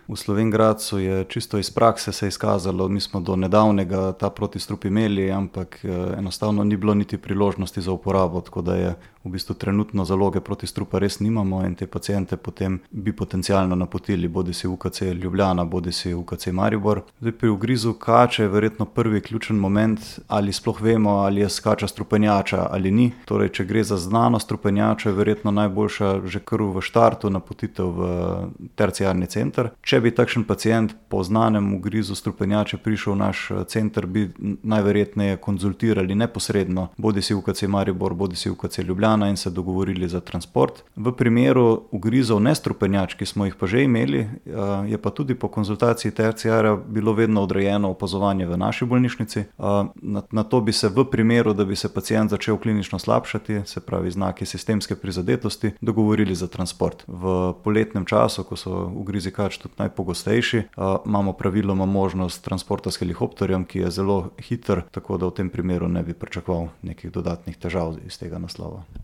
V Slovenj Gradcu je čisto iz prakse se izkazalo, mi smo do nedavnega ta protistrup imeli, ampak enostavno ni bilo niti priložnosti za uporabo, tako da je v bistvu trenutno zaloge protistrupa res nimamo in te paciente potem bi potencialno napotili bodisi UKC Ljubljana, bodisi UKC Maribor. Zdaj pri ugrizu kače je verjetno prvi ključen moment, ali sploh vemo, ali je kača strupenjača ali ni. Torej, če gre za znano strupenjačo, je verjetno najboljša že kar v štartu napotitev v terciarni center. Če bi takšen pacient po znanem ugrizu strupenjače prišel v naš center, bi najverjetneje konzultirali neposredno bodisi UKC Maribor, bodisi UKC Ljubljana in se dogovorili za transport. V primeru ugrizov nestrupenjač, ki smo jih pa že imeli, je pa tudi po konzultaciji terciarja bilo vedno odrejeno opazovanje v naši bolnišnici. Na to bi se v primeru, da bi se pacient začel klinično slabšati, se pravi znaki sistemske prizadetosti, dogovorili za transport. V poletnem času, ko so ugrizi kač tudi najpogostejši, imamo praviloma možnost transporta s helikopterjem, ki je zelo hiter, tako da v tem primeru ne bi pričakoval nekih dodatnih težav iz tega naslova.